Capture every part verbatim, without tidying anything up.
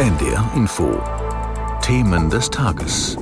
N D R Info. Themen des Tages.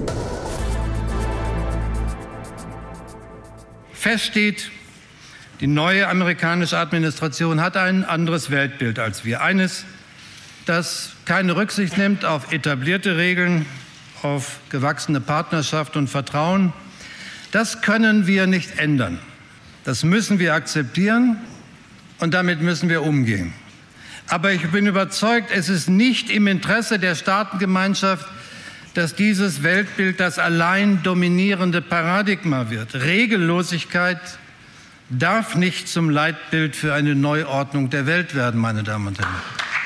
Fest steht, die neue amerikanische Administration hat ein anderes Weltbild als wir. Eines, das keine Rücksicht nimmt auf etablierte Regeln, auf gewachsene Partnerschaft und Vertrauen. Das können wir nicht ändern. Das müssen wir akzeptieren und damit müssen wir umgehen. Aber ich bin überzeugt, es ist nicht im Interesse der Staatengemeinschaft, dass dieses Weltbild das allein dominierende Paradigma wird. Regellosigkeit darf nicht zum Leitbild für eine Neuordnung der Welt werden, meine Damen und Herren.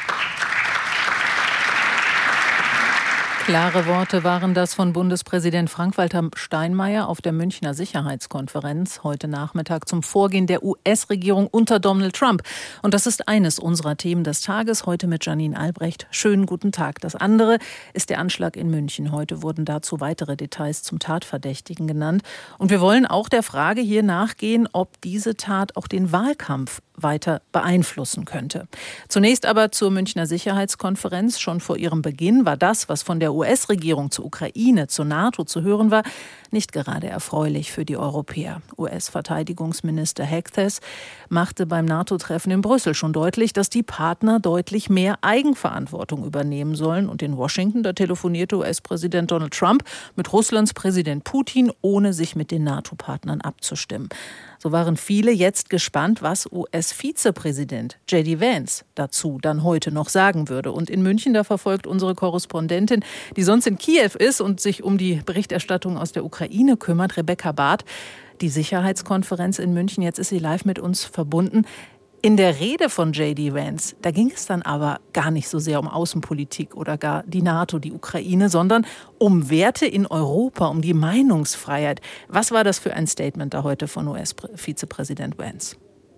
Klare Worte waren das von Bundespräsident Frank-Walter Steinmeier auf der Münchner Sicherheitskonferenz heute Nachmittag zum Vorgehen der U S-Regierung unter Donald Trump. Und das ist eines unserer Themen des Tages, heute mit Janine Albrecht. Schönen guten Tag. Das andere ist der Anschlag in München. Heute wurden dazu weitere Details zum Tatverdächtigen genannt. Und wir wollen auch der Frage hier nachgehen, ob diese Tat auch den Wahlkampf weiter beeinflussen könnte. Zunächst aber zur Münchner Sicherheitskonferenz. Schon vor ihrem Beginn war das, was von der U S-Regierung zur Ukraine, zur NATO zu hören war, nicht gerade erfreulich für die Europäer. U S-Verteidigungsminister Hegseth machte beim NATO-Treffen in Brüssel schon deutlich, dass die Partner deutlich mehr Eigenverantwortung übernehmen sollen. Und in Washington, da telefonierte U S-Präsident Donald Trump mit Russlands Präsident Putin, ohne sich mit den NATO-Partnern abzustimmen. So waren viele jetzt gespannt, was U S-Vizepräsident J D Vance dazu dann heute noch sagen würde. Und in München, da verfolgt unsere Korrespondentin, die sonst in Kiew ist und sich um die Berichterstattung aus der Ukraine kümmert, Rebecca Barth, die Sicherheitskonferenz in München. Jetzt ist sie live mit uns verbunden. In der Rede von J D Vance, da ging es dann aber gar nicht so sehr um Außenpolitik oder gar die NATO, die Ukraine, sondern um Werte in Europa, um die Meinungsfreiheit. Was war das für ein Statement da heute von U S-Vizepräsident Vance?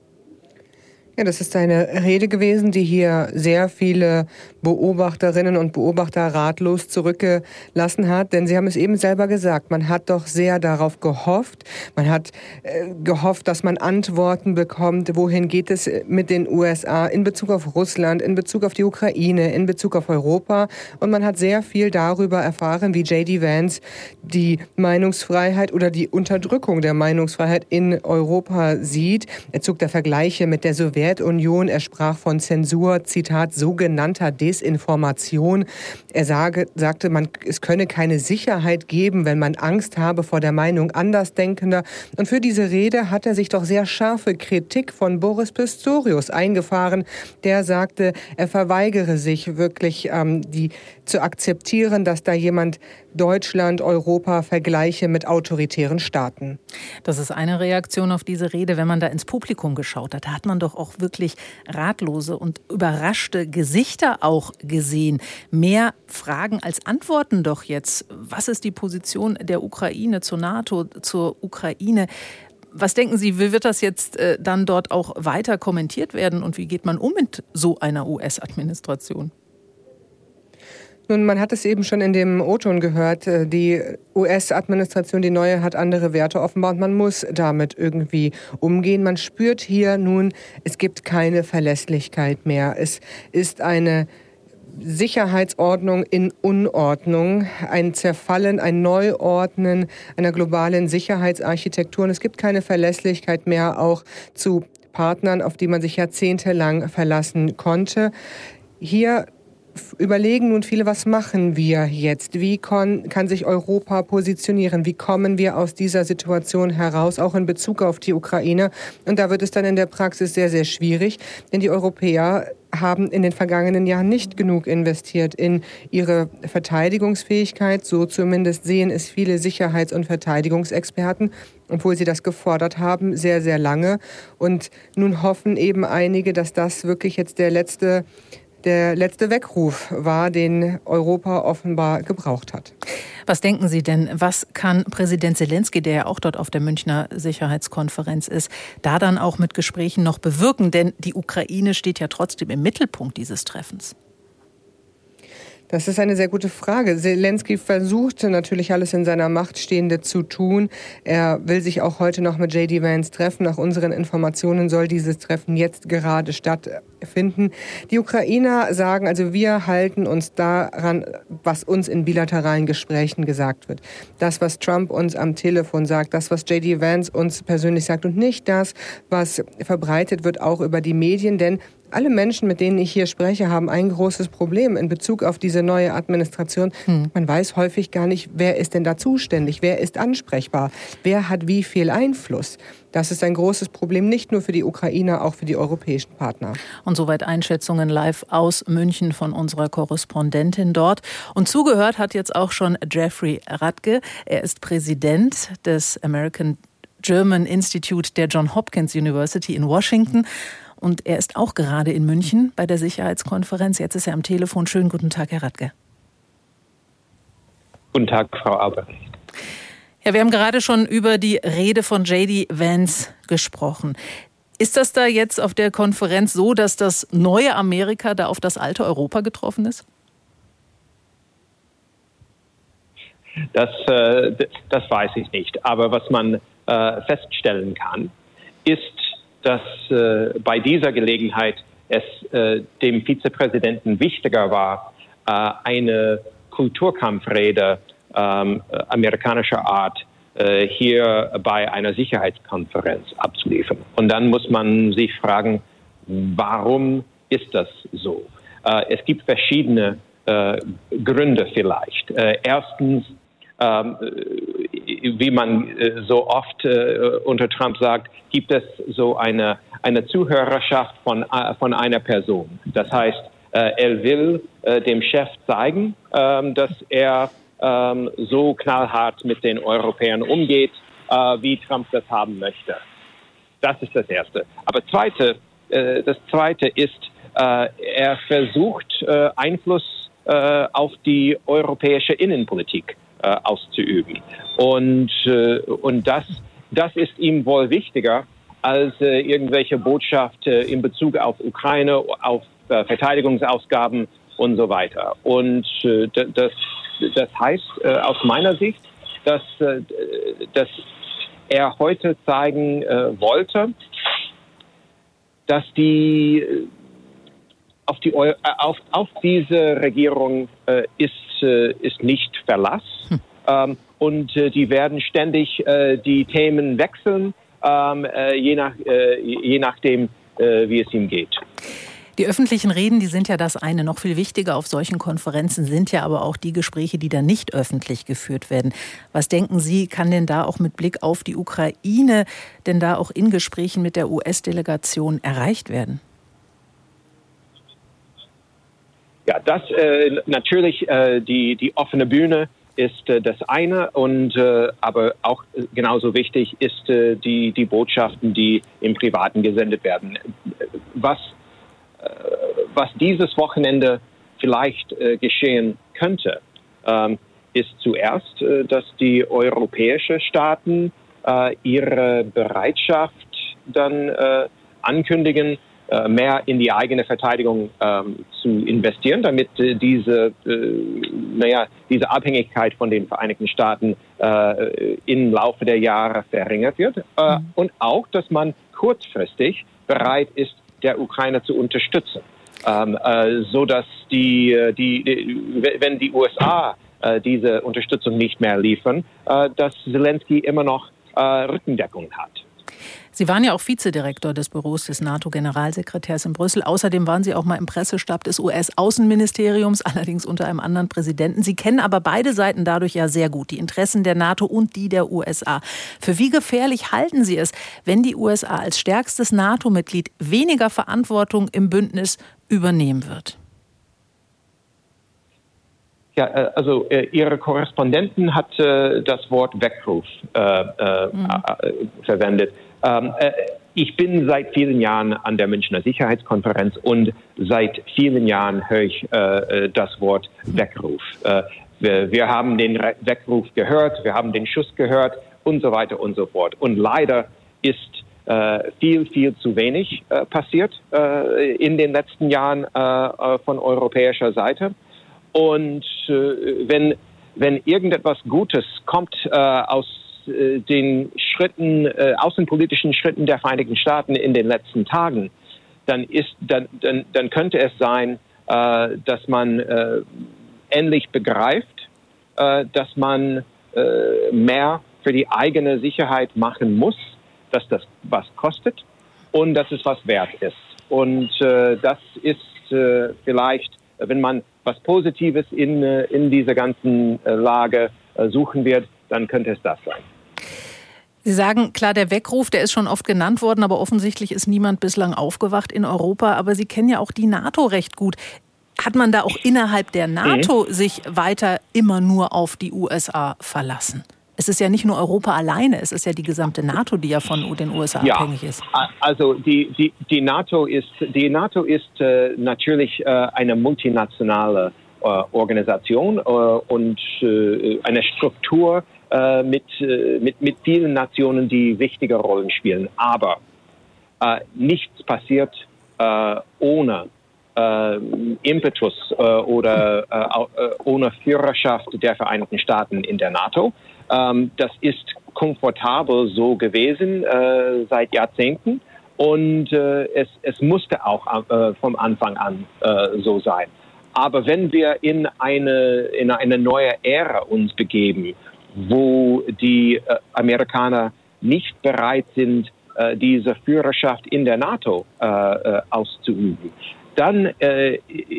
Ja, das ist eine Rede gewesen, die hier sehr viele Beobachterinnen und Beobachter ratlos zurückgelassen hat. Denn Sie haben es eben selber gesagt, man hat doch sehr darauf gehofft. Man hat äh, gehofft, dass man Antworten bekommt. Wohin geht es mit den U S A in Bezug auf Russland, in Bezug auf die Ukraine, in Bezug auf Europa? Und man hat sehr viel darüber erfahren, wie J D Vance die Meinungsfreiheit oder die Unterdrückung der Meinungsfreiheit in Europa sieht. Er zog da Vergleiche mit der Sowjetunion. Er sprach von Zensur, Zitat, sogenannter Desinformation. Er sage, sagte, man, es könne keine Sicherheit geben, wenn man Angst habe vor der Meinung Andersdenkender. Und für diese Rede hat er sich doch sehr scharfe Kritik von Boris Pistorius eingefahren. Der sagte, er verweigere sich wirklich, ähm, die zu akzeptieren, dass da jemand Deutschland, Europa vergleiche mit autoritären Staaten. Das ist eine Reaktion auf diese Rede. Wenn man da ins Publikum geschaut hat, da hat man doch auch wirklich ratlose und überraschte Gesichter auch gesehen. Mehr Fragen als Antworten doch jetzt. Was ist die Position der Ukraine zur NATO, zur Ukraine? Was denken Sie, wie wird das jetzt äh, dann dort auch weiter kommentiert werden und wie geht man um mit so einer U S-Administration? Nun, man hat es eben schon in dem O-Ton gehört, die U S-Administration, die neue, hat andere Werte offenbar und man muss damit irgendwie umgehen. Man spürt hier nun, es gibt keine Verlässlichkeit mehr. Es ist eine Sicherheitsordnung in Unordnung, ein Zerfallen, ein Neuordnen einer globalen Sicherheitsarchitektur. Und es gibt keine Verlässlichkeit mehr auch zu Partnern, auf die man sich jahrzehntelang verlassen konnte. Hier überlegen nun viele, was machen wir jetzt? Wie kann, kann sich Europa positionieren? Wie kommen wir aus dieser Situation heraus, auch in Bezug auf die Ukraine? Und da wird es dann in der Praxis sehr, sehr schwierig, denn die Europäer haben in den vergangenen Jahren nicht genug investiert in ihre Verteidigungsfähigkeit. So zumindest sehen es viele Sicherheits- und Verteidigungsexperten, obwohl sie das gefordert haben, sehr, sehr lange. Und nun hoffen eben einige, dass das wirklich jetzt der letzte der letzte Weckruf war, den Europa offenbar gebraucht hat. Was denken Sie denn, was kann Präsident Zelensky, der ja auch dort auf der Münchner Sicherheitskonferenz ist, da dann auch mit Gesprächen noch bewirken? Denn die Ukraine steht ja trotzdem im Mittelpunkt dieses Treffens. Das ist eine sehr gute Frage. Zelensky versucht natürlich alles in seiner Macht Stehende zu tun. Er will sich auch heute noch mit J D Vance treffen. Nach unseren Informationen soll dieses Treffen jetzt gerade stattfinden. Die Ukrainer sagen, also wir halten uns daran, was uns in bilateralen Gesprächen gesagt wird. Das, was Trump uns am Telefon sagt, das, was J D Vance uns persönlich sagt und nicht das, was verbreitet wird, auch über die Medien. Denn alle Menschen, mit denen ich hier spreche, haben ein großes Problem in Bezug auf diese neue Administration. Hm. Man weiß häufig gar nicht, wer ist denn da zuständig, wer ist ansprechbar, wer hat wie viel Einfluss. Das ist ein großes Problem, nicht nur für die Ukrainer, auch für die europäischen Partner. Und soweit Einschätzungen live aus München von unserer Korrespondentin dort. Und zugehört hat jetzt auch schon Jeffrey Radke. Er ist Präsident des American German Institute der Johns Hopkins University in Washington. Und er ist auch gerade in München bei der Sicherheitskonferenz. Jetzt ist er am Telefon. Schönen guten Tag, Herr Radke. Guten Tag, Frau Albrecht. Ja, wir haben gerade schon über die Rede von J D Vance gesprochen. Ist das da jetzt auf der Konferenz so, dass das neue Amerika da auf das alte Europa getroffen ist? Das, äh, das weiß ich nicht. Aber was man äh, feststellen kann, ist, dass äh, bei dieser Gelegenheit es äh, dem Vizepräsidenten wichtiger war, äh, eine Kulturkampfrede äh, amerikanischer Art äh, hier bei einer Sicherheitskonferenz abzuliefern. Und dann muss man sich fragen, warum ist das so? Äh, es gibt verschiedene äh, Gründe vielleicht. Äh, erstens, Ähm, wie man äh, so oft äh, unter Trump sagt, gibt es so eine, eine Zuhörerschaft von, äh, von einer Person. Das heißt, äh, er will äh, dem Chef zeigen, äh, dass er äh, so knallhart mit den Europäern umgeht, äh, wie Trump das haben möchte. Das ist das Erste. Aber zweite, äh, das Zweite ist, äh, er versucht, äh, Einfluss äh, auf die europäische Innenpolitik auszuüben. Und, äh, und das, das ist ihm wohl wichtiger als äh, irgendwelche Botschaft äh, in Bezug auf Ukraine, auf äh, Verteidigungsausgaben und so weiter. Und äh, das, das heißt äh, aus meiner Sicht, dass, äh, dass er heute zeigen äh, wollte, dass die auf, die, auf, auf diese Regierung äh, ist, äh, ist nicht Verlass. Hm. Ähm, und äh, die werden ständig äh, die Themen wechseln, ähm, äh, je, nach, äh, je nachdem, äh, wie es ihm geht. Die öffentlichen Reden, die sind ja das eine. Noch viel wichtiger auf solchen Konferenzen sind ja aber auch die Gespräche, die dann nicht öffentlich geführt werden. Was denken Sie, kann denn da auch mit Blick auf die Ukraine denn da auch in Gesprächen mit der U S-Delegation erreicht werden? Ja, das äh, natürlich äh, die die offene Bühne ist äh, das eine und äh, aber auch genauso wichtig ist äh, die die Botschaften, die im Privaten gesendet werden. Was äh, was dieses Wochenende vielleicht äh, geschehen könnte, ähm, ist zuerst, äh, dass die europäischen Staaten äh, ihre Bereitschaft dann äh, ankündigen, mehr in die eigene Verteidigung ähm, zu investieren, damit äh, diese, äh, naja, diese Abhängigkeit von den Vereinigten Staaten äh, im Laufe der Jahre verringert wird. Äh, mhm. Und auch, dass man kurzfristig bereit ist, der Ukraine zu unterstützen, ähm, äh, so dass die, die, die, wenn die U S A äh, diese Unterstützung nicht mehr liefern, äh, dass Zelensky immer noch äh, Rückendeckung hat. Sie waren ja auch Vizedirektor des Büros des NATO-Generalsekretärs in Brüssel. Außerdem waren Sie auch mal im Pressestab des U S-Außenministeriums, allerdings unter einem anderen Präsidenten. Sie kennen aber beide Seiten dadurch ja sehr gut, die Interessen der NATO und die der U S A. Für wie gefährlich halten Sie es, wenn die U S A als stärkstes NATO-Mitglied weniger Verantwortung im Bündnis übernehmen wird? Ja, also äh, Ihre Korrespondentin hat äh, das Wort Weckruf äh, äh, mhm. äh, verwendet. Ähm, äh, ich bin seit vielen Jahren an der Münchner Sicherheitskonferenz und seit vielen Jahren höre ich äh, das Wort Weckruf. Äh, wir, wir haben den Weckruf gehört, wir haben den Schuss gehört und so weiter und so fort. Und leider ist äh, viel, viel zu wenig äh, passiert äh, in den letzten Jahren äh, von europäischer Seite. Und äh, wenn, wenn irgendetwas Gutes kommt äh, aus äh, den Schritten, äh, außenpolitischen Schritten der Vereinigten Staaten in den letzten Tagen, dann, ist, dann, dann, dann könnte es sein, äh, dass man äh, endlich begreift, äh, dass man äh, mehr für die eigene Sicherheit machen muss, dass das was kostet und dass es was wert ist. Und äh, das ist äh, vielleicht, wenn man was Positives in, äh, in dieser ganzen äh, Lage äh, suchen wird, dann könnte es das sein. Sie sagen, klar, der Weckruf, der ist schon oft genannt worden, aber offensichtlich ist niemand bislang aufgewacht in Europa. Aber Sie kennen ja auch die NATO recht gut. Hat man da auch innerhalb der NATO mhm. sich weiter immer nur auf die U S A verlassen? Es ist ja nicht nur Europa alleine, es ist ja die gesamte NATO, die ja von den U S A ja, abhängig ist. Also die, die, die NATO ist, die NATO ist äh, natürlich äh, eine multinationale äh, Organisation äh, und äh, eine Struktur äh, mit, äh, mit, mit vielen Nationen, die wichtige Rollen spielen. Aber äh, nichts passiert äh, ohne äh, Impetus äh, oder äh, ohne Führerschaft der Vereinigten Staaten in der NATO. Ähm, das ist komfortabel so gewesen äh, seit Jahrzehnten und äh, es, es musste auch äh, vom Anfang an äh, so sein. Aber wenn wir in eine, in eine neue Ära uns begeben, wo die äh, Amerikaner nicht bereit sind, äh, diese Führerschaft in der NATO äh, äh, auszuüben, dann äh,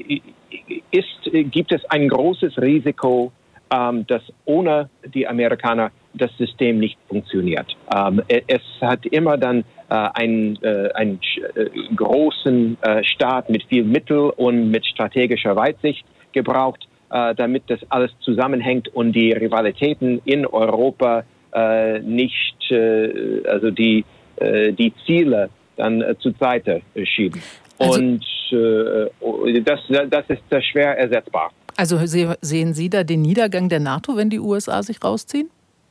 ist, gibt es ein großes Risiko, Ähm, dass ohne die Amerikaner das System nicht funktioniert. Ähm, es hat immer dann äh, einen, äh, einen äh, großen äh, Staat mit viel Mittel und mit strategischer Weitsicht gebraucht, äh, damit das alles zusammenhängt und die Rivalitäten in Europa äh, nicht, äh, also die, äh, die Ziele dann äh, zur Seite schieben. Also und äh, das, das ist schwer ersetzbar. Also sehen Sie da den Niedergang der NATO, wenn die U S A sich rausziehen?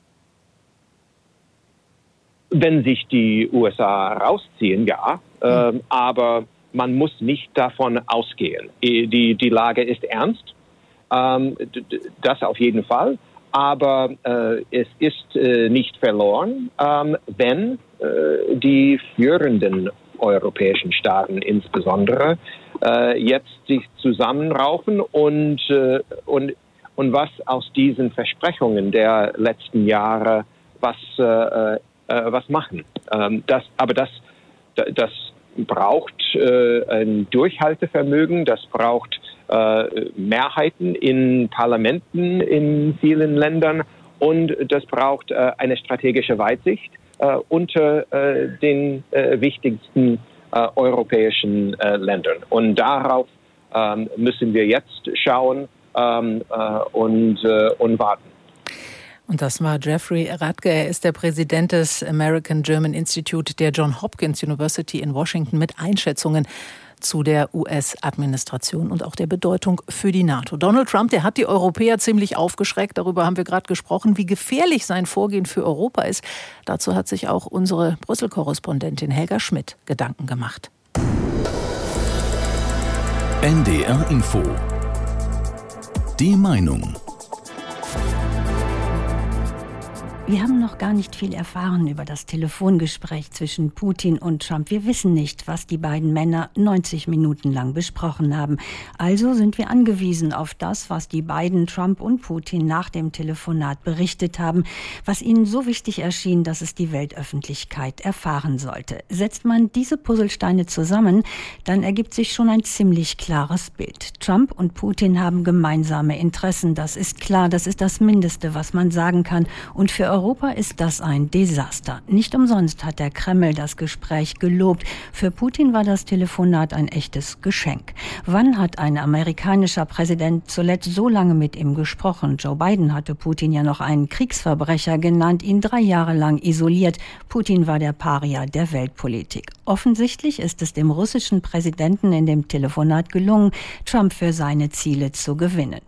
Wenn sich die U S A rausziehen, ja. Mhm. Ähm, aber man muss nicht davon ausgehen. Die, die Lage ist ernst. Ähm, das auf jeden Fall. Aber äh, es ist äh, nicht verloren, ähm, wenn äh, die führenden europäischen Staaten insbesondere äh, jetzt sich zusammenraufen und, äh, und, und was aus diesen Versprechungen der letzten Jahre was, äh, äh, was machen. Ähm, das, aber das, das braucht äh, ein Durchhaltevermögen, das braucht äh, Mehrheiten in Parlamenten in vielen Ländern und das braucht äh, eine strategische Weitsicht Uh, unter uh, den uh, wichtigsten uh, europäischen uh, Ländern. Und darauf um, müssen wir jetzt schauen um, uh, und, uh, und warten. Und das war Jeffrey Radke. Er ist der Präsident des American German Institute der Johns Hopkins University in Washington mit Einschätzungen zu der U S-Administration und auch der Bedeutung für die NATO. Donald Trump, der hat die Europäer ziemlich aufgeschreckt. Darüber haben wir gerade gesprochen, wie gefährlich sein Vorgehen für Europa ist. Dazu hat sich auch unsere Brüssel-Korrespondentin Helga Schmidt Gedanken gemacht. N D R Info. Die Meinung. Wir haben noch gar nicht viel erfahren über das Telefongespräch zwischen Putin und Trump. Wir wissen nicht, was die beiden Männer neunzig Minuten lang besprochen haben. Also sind wir angewiesen auf das, was die beiden, Trump und Putin, nach dem Telefonat berichtet haben, was ihnen so wichtig erschien, dass es die Weltöffentlichkeit erfahren sollte. Setzt man diese Puzzlesteine zusammen, dann ergibt sich schon ein ziemlich klares Bild. Trump und Putin haben gemeinsame Interessen. Das ist klar, das ist das Mindeste, was man sagen kann. Und für Europa ist das ein Desaster. Nicht umsonst hat der Kreml das Gespräch gelobt. Für Putin war das Telefonat ein echtes Geschenk. Wann hat ein amerikanischer Präsident zuletzt so lange mit ihm gesprochen? Joe Biden hatte Putin ja noch einen Kriegsverbrecher genannt, ihn drei Jahre lang isoliert. Putin war der Paria der Weltpolitik. Offensichtlich ist es dem russischen Präsidenten in dem Telefonat gelungen, Trump für seine Ziele zu gewinnen.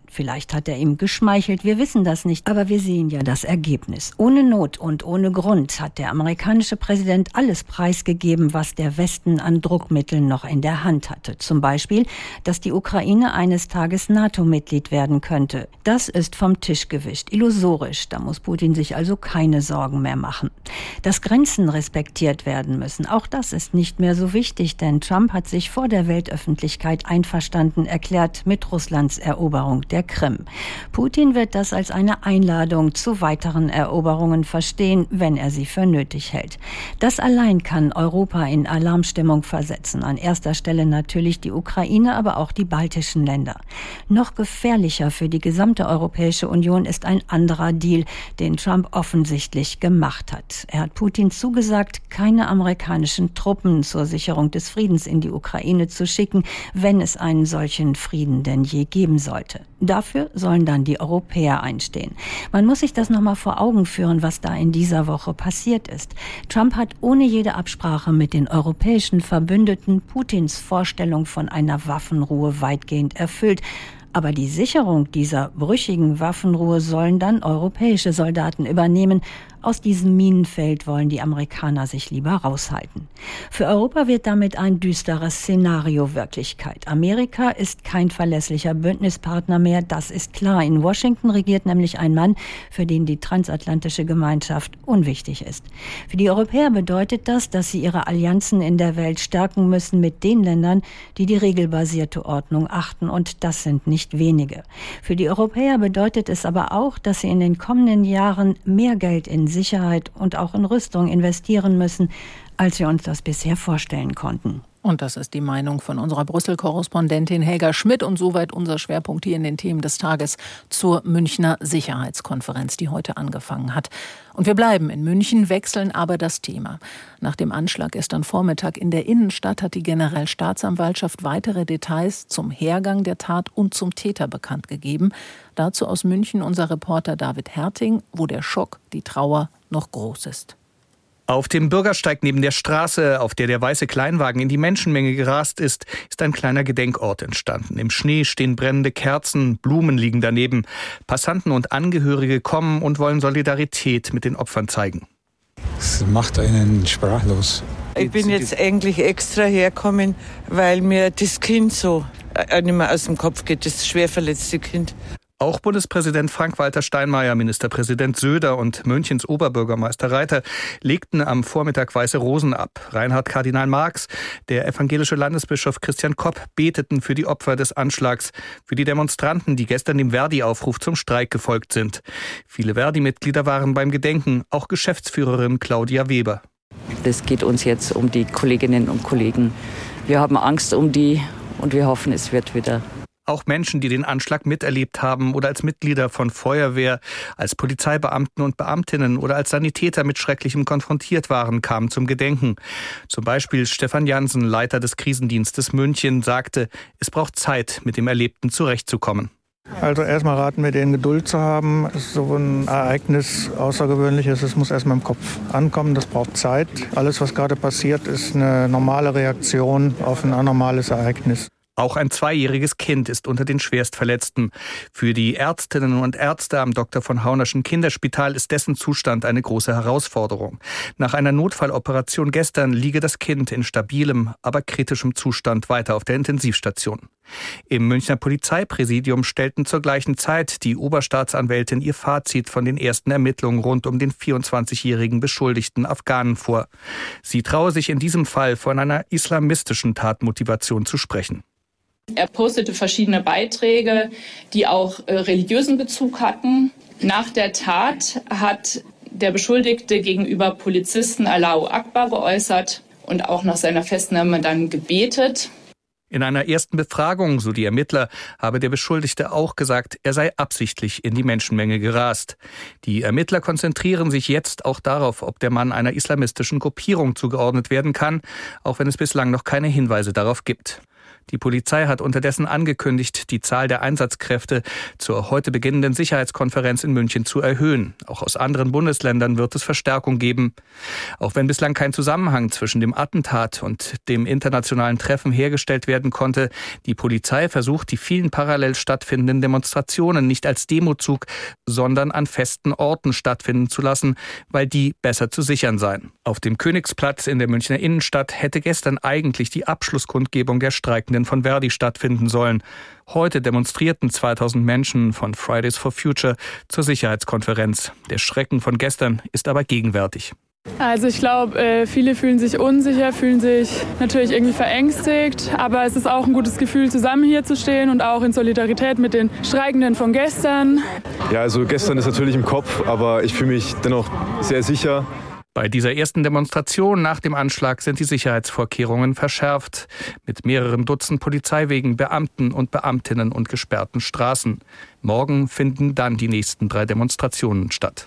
Vielleicht hat er ihm geschmeichelt, wir wissen das nicht, aber wir sehen ja das Ergebnis. Ohne Not und ohne Grund hat der amerikanische Präsident alles preisgegeben, was der Westen an Druckmitteln noch in der Hand hatte. Zum Beispiel, dass die Ukraine eines Tages NATO-Mitglied werden könnte. Das ist vom Tisch gewischt, illusorisch. Da muss Putin sich also keine Sorgen mehr machen. Dass Grenzen respektiert werden müssen, auch das ist nicht mehr so wichtig, denn Trump hat sich vor der Weltöffentlichkeit einverstanden erklärt mit Russlands Eroberung der Krim. Putin wird das als eine Einladung zu weiteren Eroberungen verstehen, wenn er sie für nötig hält. Das allein kann Europa in Alarmstimmung versetzen. An erster Stelle natürlich die Ukraine, aber auch die baltischen Länder. Noch gefährlicher für die gesamte Europäische Union ist ein anderer Deal, den Trump offensichtlich gemacht hat. Er hat Putin zugesagt, keine amerikanischen Truppen zur Sicherung des Friedens in die Ukraine zu schicken, wenn es einen solchen Frieden denn je geben sollte. Dafür sollen dann die Europäer einstehen. Man muss sich das nochmal vor Augen führen, was da in dieser Woche passiert ist. Trump hat ohne jede Absprache mit den europäischen Verbündeten Putins Vorstellung von einer Waffenruhe weitgehend erfüllt. Aber die Sicherung dieser brüchigen Waffenruhe sollen dann europäische Soldaten übernehmen. Aus diesem Minenfeld wollen die Amerikaner sich lieber raushalten. Für Europa wird damit ein düsteres Szenario Wirklichkeit. Amerika ist kein verlässlicher Bündnispartner mehr, das ist klar. In Washington regiert nämlich ein Mann, für den die transatlantische Gemeinschaft unwichtig ist. Für die Europäer bedeutet das, dass sie ihre Allianzen in der Welt stärken müssen mit den Ländern, die die regelbasierte Ordnung achten, und das sind nicht wenige. Für die Europäer bedeutet es aber auch, dass sie in den kommenden Jahren mehr Geld in Sicherheit und auch in Rüstung investieren müssen, als wir uns das bisher vorstellen konnten. Und das ist die Meinung von unserer Brüssel-Korrespondentin Helga Schmidt. Und soweit unser Schwerpunkt hier in den Themen des Tages zur Münchner Sicherheitskonferenz, die heute angefangen hat. Und wir bleiben in München, wechseln aber das Thema. Nach dem Anschlag gestern Vormittag in der Innenstadt hat die Generalstaatsanwaltschaft weitere Details zum Hergang der Tat und zum Täter bekannt gegeben. Dazu aus München unser Reporter David Herting, wo der Schock, die Trauer noch groß ist. Auf dem Bürgersteig neben der Straße, auf der der weiße Kleinwagen in die Menschenmenge gerast ist, ist ein kleiner Gedenkort entstanden. Im Schnee stehen brennende Kerzen, Blumen liegen daneben. Passanten und Angehörige kommen und wollen Solidarität mit den Opfern zeigen. Das macht einen sprachlos. Ich bin jetzt eigentlich extra hergekommen, weil mir das Kind so nicht mehr aus dem Kopf geht, das schwer verletzte Kind. Auch Bundespräsident Frank-Walter Steinmeier, Ministerpräsident Söder und Münchens Oberbürgermeister Reiter legten am Vormittag weiße Rosen ab. Reinhard Kardinal Marx, der evangelische Landesbischof Christian Kopp beteten für die Opfer des Anschlags, für die Demonstranten, die gestern dem Verdi-Aufruf zum Streik gefolgt sind. Viele Verdi-Mitglieder waren beim Gedenken, auch Geschäftsführerin Claudia Weber. Es geht uns jetzt um die Kolleginnen und Kollegen. Wir haben Angst um die und wir hoffen, es wird wieder. Auch Menschen, die den Anschlag miterlebt haben oder als Mitglieder von Feuerwehr, als Polizeibeamten und Beamtinnen oder als Sanitäter mit Schrecklichem konfrontiert waren, kamen zum Gedenken. Zum Beispiel Stefan Jansen, Leiter des Krisendienstes München, sagte, es braucht Zeit, mit dem Erlebten zurechtzukommen. Also erstmal raten wir denen, Geduld zu haben. Es ist so ein Ereignis Außergewöhnliches, es muss erstmal im Kopf ankommen, das braucht Zeit. Alles, was gerade passiert, ist eine normale Reaktion auf ein anormales Ereignis. Auch ein zweijähriges Kind ist unter den Schwerstverletzten. Für die Ärztinnen und Ärzte am Doktor von Haunerschen Kinderspital ist dessen Zustand eine große Herausforderung. Nach einer Notfalloperation gestern liege das Kind in stabilem, aber kritischem Zustand weiter auf der Intensivstation. Im Münchner Polizeipräsidium stellten zur gleichen Zeit die Oberstaatsanwältin ihr Fazit von den ersten Ermittlungen rund um den vierundzwanzigjährigen beschuldigten Afghanen vor. Sie traue sich in diesem Fall von einer islamistischen Tatmotivation zu sprechen. Er postete verschiedene Beiträge, die auch äh, religiösen Bezug hatten. Nach der Tat hat der Beschuldigte gegenüber Polizisten Allahu Akbar geäußert und auch nach seiner Festnahme dann gebetet. In einer ersten Befragung, so die Ermittler, habe der Beschuldigte auch gesagt, er sei absichtlich in die Menschenmenge gerast. Die Ermittler konzentrieren sich jetzt auch darauf, ob der Mann einer islamistischen Gruppierung zugeordnet werden kann, auch wenn es bislang noch keine Hinweise darauf gibt. Die Polizei hat unterdessen angekündigt, die Zahl der Einsatzkräfte zur heute beginnenden Sicherheitskonferenz in München zu erhöhen. Auch aus anderen Bundesländern wird es Verstärkung geben. Auch wenn bislang kein Zusammenhang zwischen dem Attentat und dem internationalen Treffen hergestellt werden konnte, die Polizei versucht, die vielen parallel stattfindenden Demonstrationen nicht als Demozug, sondern an festen Orten stattfinden zu lassen, weil die besser zu sichern seien. Auf dem Königsplatz in der Münchner Innenstadt hätte gestern eigentlich die Abschlusskundgebung der Streikenden von Verdi stattfinden sollen. Heute demonstrierten zweitausend Menschen von Fridays for Future zur Sicherheitskonferenz. Der Schrecken von gestern ist aber gegenwärtig. Also ich glaube, viele fühlen sich unsicher, fühlen sich natürlich irgendwie verängstigt. Aber es ist auch ein gutes Gefühl, zusammen hier zu stehen und auch in Solidarität mit den Streikenden von gestern. Ja, also gestern ist natürlich im Kopf, aber ich fühle mich dennoch sehr sicher. Bei dieser ersten Demonstration nach dem Anschlag sind die Sicherheitsvorkehrungen verschärft. Mit mehreren Dutzend Polizeiwegen, Beamten und Beamtinnen und gesperrten Straßen. Morgen finden dann die nächsten drei Demonstrationen statt.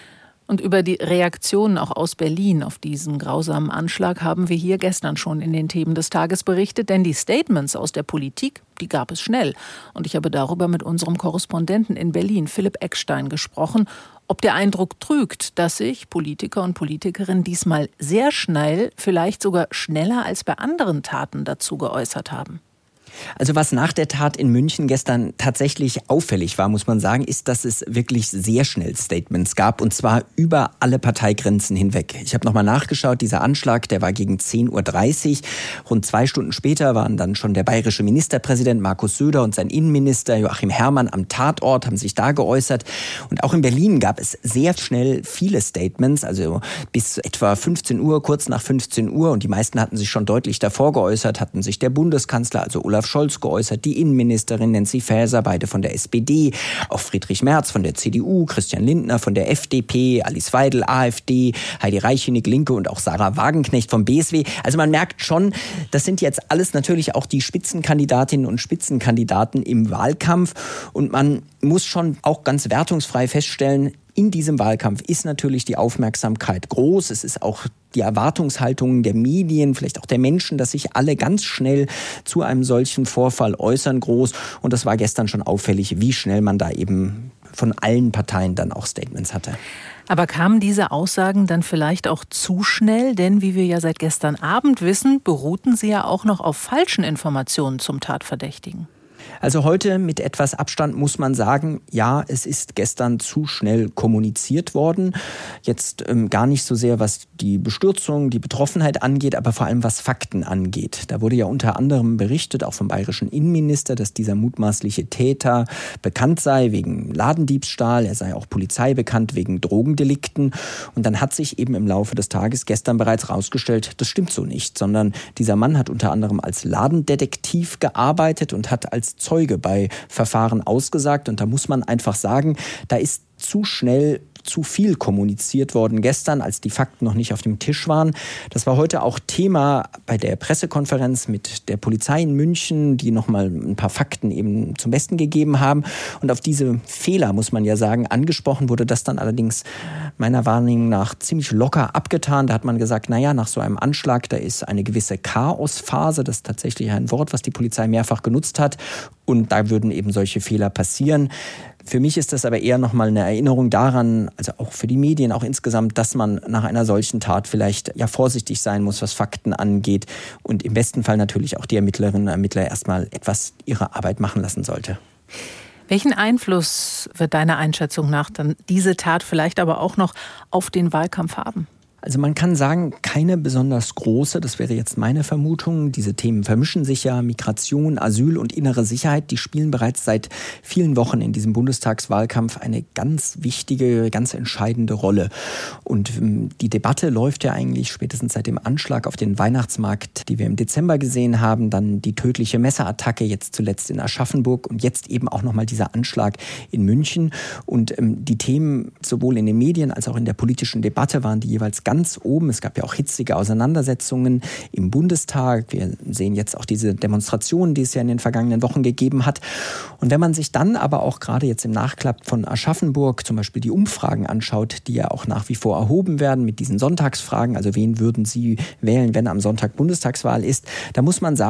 Und über die Reaktionen auch aus Berlin auf diesen grausamen Anschlag haben wir hier gestern schon in den Themen des Tages berichtet. Denn die Statements aus der Politik, die gab es schnell. Und ich habe darüber mit unserem Korrespondenten in Berlin, Philipp Eckstein, gesprochen, ob der Eindruck trügt, dass sich Politiker und Politikerinnen diesmal sehr schnell, vielleicht sogar schneller als bei anderen Taten dazu geäußert haben. Also was nach der Tat in München gestern tatsächlich auffällig war, muss man sagen, ist, dass es wirklich sehr schnell Statements gab und zwar über alle Parteigrenzen hinweg. Ich habe nochmal nachgeschaut, dieser Anschlag, der war gegen zehn Uhr dreißig. Rund zwei Stunden später waren dann schon der bayerische Ministerpräsident Markus Söder und sein Innenminister Joachim Herrmann am Tatort, haben sich da geäußert. Und auch in Berlin gab es sehr schnell viele Statements, also bis etwa fünfzehn Uhr, kurz nach fünfzehn Uhr. Und die meisten hatten sich schon deutlich davor geäußert, hatten sich der Bundeskanzler, also Olaf Scholz geäußert, die Innenministerin Nancy Faeser, beide von der S P D, auch Friedrich Merz von der C D U, Christian Lindner von der F D P, Alice Weidel, AfD, Heidi Reichenig, Linke und auch Sarah Wagenknecht vom B S W. Also man merkt schon, das sind jetzt alles natürlich auch die Spitzenkandidatinnen und Spitzenkandidaten im Wahlkampf und man muss schon auch ganz wertungsfrei feststellen, in diesem Wahlkampf ist natürlich die Aufmerksamkeit groß. Es ist auch die Erwartungshaltung der Medien, vielleicht auch der Menschen, dass sich alle ganz schnell zu einem solchen Vorfall äußern, groß. Und das war gestern schon auffällig, wie schnell man da eben von allen Parteien dann auch Statements hatte. Aber kamen diese Aussagen dann vielleicht auch zu schnell? Denn wie wir ja seit gestern Abend wissen, beruhten sie ja auch noch auf falschen Informationen zum Tatverdächtigen. Also heute mit etwas Abstand muss man sagen, ja, es ist gestern zu schnell kommuniziert worden. Jetzt ähm, gar nicht so sehr, was die Bestürzung, die Betroffenheit angeht, aber vor allem was Fakten angeht. Da wurde ja unter anderem berichtet, auch vom bayerischen Innenminister, dass dieser mutmaßliche Täter bekannt sei wegen Ladendiebstahl. Er sei auch Polizei bekannt wegen Drogendelikten. Und dann hat sich eben im Laufe des Tages gestern bereits rausgestellt, das stimmt so nicht, sondern dieser Mann hat unter anderem als Ladendetektiv gearbeitet und hat als Zeuge bei Verfahren ausgesagt. Und da muss man einfach sagen, da ist zu schnell zu viel kommuniziert worden gestern, als die Fakten noch nicht auf dem Tisch waren. Das war heute auch Thema bei der Pressekonferenz mit der Polizei in München, die nochmal ein paar Fakten eben zum Besten gegeben haben. Und auf diese Fehler, muss man ja sagen, angesprochen wurde das dann allerdings meiner Wahrnehmung nach ziemlich locker abgetan. Da hat man gesagt, naja, nach so einem Anschlag, da ist eine gewisse Chaosphase. Das ist tatsächlich ein Wort, was die Polizei mehrfach genutzt hat. Und da würden eben solche Fehler passieren. Für mich ist das aber eher nochmal eine Erinnerung daran, also auch für die Medien, auch insgesamt, dass man nach einer solchen Tat vielleicht ja vorsichtig sein muss, was Fakten angeht und im besten Fall natürlich auch die Ermittlerinnen und Ermittler erstmal etwas ihre Arbeit machen lassen sollte. Welchen Einfluss wird deiner Einschätzung nach dann diese Tat vielleicht aber auch noch auf den Wahlkampf haben? Also man kann sagen, keine besonders große, das wäre jetzt meine Vermutung. Diese Themen vermischen sich ja, Migration, Asyl und innere Sicherheit, die spielen bereits seit vielen Wochen in diesem Bundestagswahlkampf eine ganz wichtige, ganz entscheidende Rolle. Und die Debatte läuft ja eigentlich spätestens seit dem Anschlag auf den Weihnachtsmarkt, die wir im Dezember gesehen haben, dann die tödliche Messerattacke, jetzt zuletzt in Aschaffenburg und jetzt eben auch nochmal dieser Anschlag in München. Und ähm, die Themen sowohl in den Medien als auch in der politischen Debatte waren die jeweils ganz oben. Es gab ja auch hitzige Auseinandersetzungen im Bundestag. Wir sehen jetzt auch diese Demonstrationen, die es ja in den vergangenen Wochen gegeben hat. Und wenn man sich dann aber auch gerade jetzt im Nachklapp von Aschaffenburg zum Beispiel die Umfragen anschaut, die ja auch nach wie vor erhoben werden mit diesen Sonntagsfragen, also wen würden Sie wählen, wenn am Sonntag Bundestagswahl ist, da muss man sagen,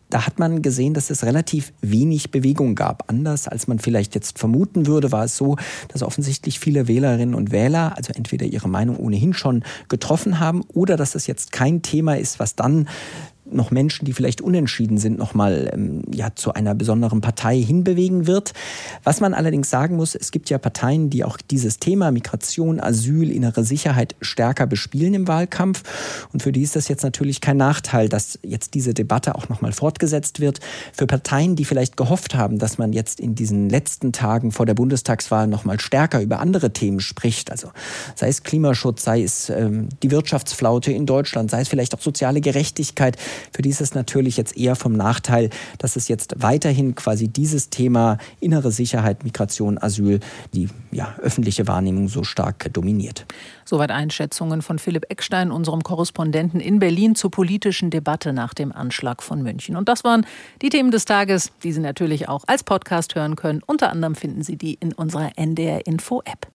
da hat man gesehen, dass es relativ wenig Bewegung gab. Anders als man vielleicht jetzt vermuten würde, war es so, dass offensichtlich viele Wählerinnen und Wähler also entweder ihre Meinung ohnehin schon getroffen haben oder dass es jetzt kein Thema ist, was dann noch Menschen, die vielleicht unentschieden sind, nochmal ähm, ja, zu einer besonderen Partei hinbewegen wird. Was man allerdings sagen muss, es gibt ja Parteien, die auch dieses Thema Migration, Asyl, innere Sicherheit stärker bespielen im Wahlkampf. Und für die ist das jetzt natürlich kein Nachteil, dass jetzt diese Debatte auch nochmal fortgesetzt wird. Für Parteien, die vielleicht gehofft haben, dass man jetzt in diesen letzten Tagen vor der Bundestagswahl nochmal stärker über andere Themen spricht, also sei es Klimaschutz, sei es ähm, die Wirtschaftsflaute in Deutschland, sei es vielleicht auch soziale Gerechtigkeit, für die ist es natürlich jetzt eher vom Nachteil, dass es jetzt weiterhin quasi dieses Thema innere Sicherheit, Migration, Asyl, die ja, öffentliche Wahrnehmung so stark dominiert. Soweit Einschätzungen von Philipp Eckstein, unserem Korrespondenten in Berlin, zur politischen Debatte nach dem Anschlag von München. Und das waren die Themen des Tages, die Sie natürlich auch als Podcast hören können. Unter anderem finden Sie die in unserer N D R Info App.